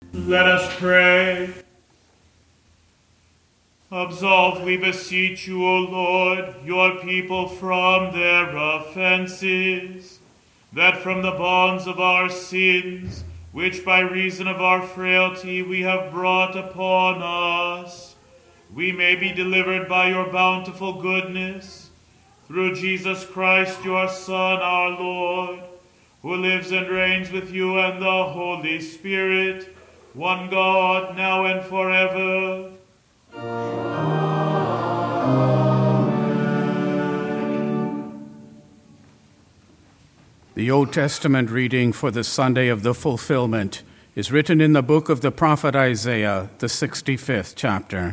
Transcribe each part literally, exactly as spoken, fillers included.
Let us pray. Absolve, we beseech you, O Lord, your people from their offenses, that from the bonds of our sins, which by reason of our frailty we have brought upon us, we may be delivered by your bountiful goodness, through Jesus Christ, your Son, our Lord, who lives and reigns with you and the Holy Spirit, one God, now and forever. The Old Testament reading for the Sunday of the Fulfillment is written in the book of the prophet Isaiah, the sixty-fifth chapter.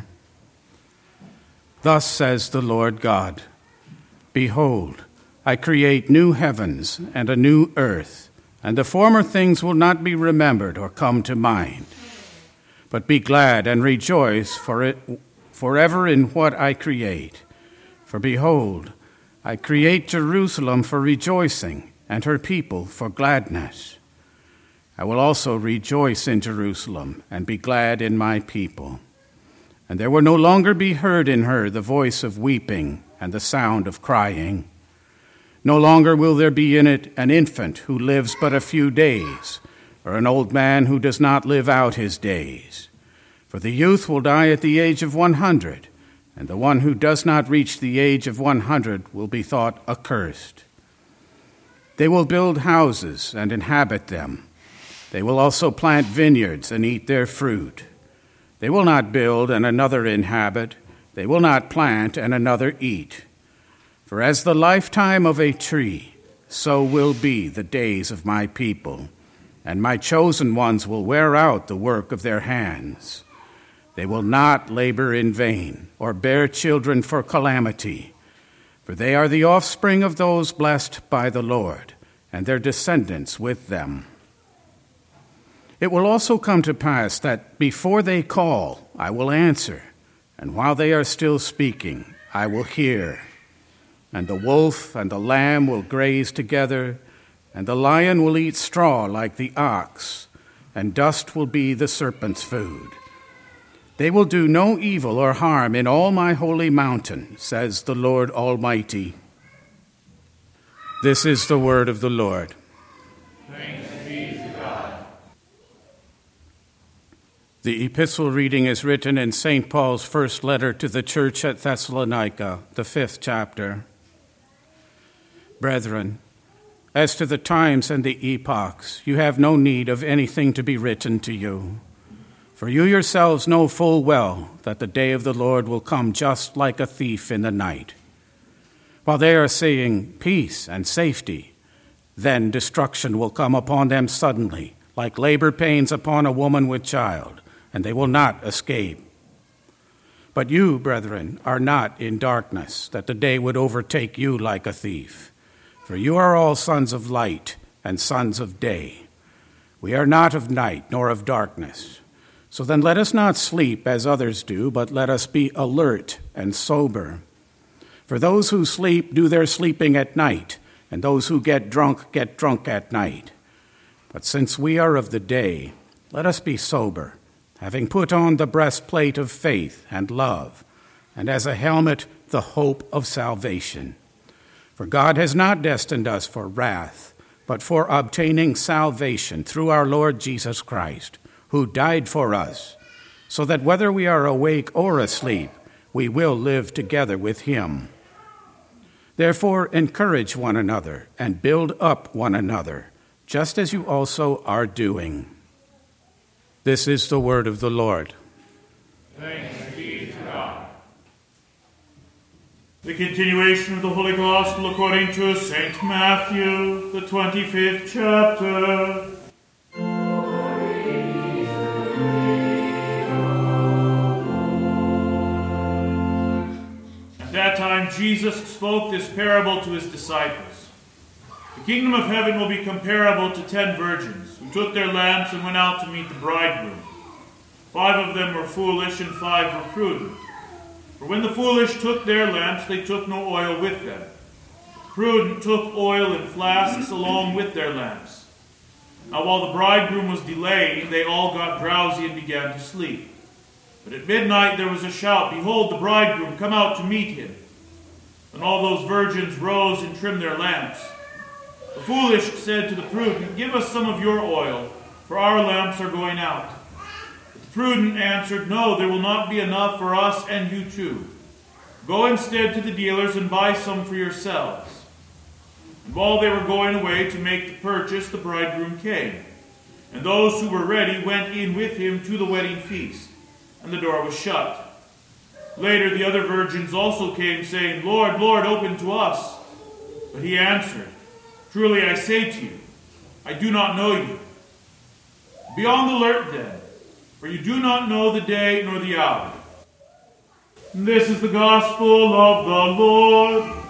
Thus says the Lord God, Behold, I create new heavens and a new earth, and the former things will not be remembered or come to mind. But be glad and rejoice for it forever in what I create. For behold, I create Jerusalem for rejoicing, and her people for gladness. I will also rejoice in Jerusalem and be glad in my people. And there will no longer be heard in her the voice of weeping and the sound of crying. No longer will there be in it an infant who lives but a few days, or an old man who does not live out his days. For the youth will die at the age of one hundred, and the one who does not reach the age of one hundred will be thought accursed. They will build houses and inhabit them. They will also plant vineyards and eat their fruit. They will not build and another inhabit. They will not plant and another eat. For as the lifetime of a tree, so will be the days of my people, and my chosen ones will wear out the work of their hands. They will not labor in vain or bear children for calamity. For they are the offspring of those blessed by the Lord, and their descendants with them. It will also come to pass that before they call, I will answer, and while they are still speaking, I will hear. And the wolf and the lamb will graze together, and the lion will eat straw like the ox, and dust will be the serpent's food. They will do no evil or harm in all my holy mountain, says the Lord Almighty. This is the word of the Lord. Thanks be to God. The epistle reading is written in Saint Paul's first letter to the church at Thessalonica, the fifth chapter. Brethren, as to the times and the epochs, you have no need of anything to be written to you. For you yourselves know full well that the day of the Lord will come just like a thief in the night. While they are saying peace and safety, then destruction will come upon them suddenly, like labor pains upon a woman with child, and they will not escape. But you, brethren, are not in darkness, that the day would overtake you like a thief. For you are all sons of light and sons of day. We are not of night nor of darkness. So then let us not sleep as others do, but let us be alert and sober. For those who sleep do their sleeping at night, and those who get drunk get drunk at night. But since we are of the day, let us be sober, having put on the breastplate of faith and love, and as a helmet the hope of salvation. For God has not destined us for wrath, but for obtaining salvation through our Lord Jesus Christ, who died for us, so that whether we are awake or asleep, we will live together with him. Therefore, encourage one another and build up one another, just as you also are doing. This is the word of the Lord. Thanks be to God. The continuation of the Holy Gospel according to Saint Matthew, the twenty-fifth chapter. At that time Jesus spoke this parable to his disciples. The kingdom of heaven will be comparable to ten virgins who took their lamps and went out to meet the bridegroom. Five of them were foolish and five were prudent. For when the foolish took their lamps, they took no oil with them. The prudent took oil in flasks along with their lamps. Now while the bridegroom was delaying, they all got drowsy and began to sleep. But at midnight there was a shout, "Behold, the bridegroom, come out to meet him." And all those virgins rose and trimmed their lamps. The foolish said to the prudent, "Give us some of your oil, for our lamps are going out." But the prudent answered, "No, there will not be enough for us and you too. Go instead to the dealers and buy some for yourselves." And while they were going away to make the purchase, the bridegroom came. And those who were ready went in with him to the wedding feast, and the door was shut. Later the other virgins also came, saying, "Lord, Lord, open to us." But he answered, "Truly I say to you, I do not know you. Be on the alert then, for you do not know the day nor the hour." This is the gospel of the Lord.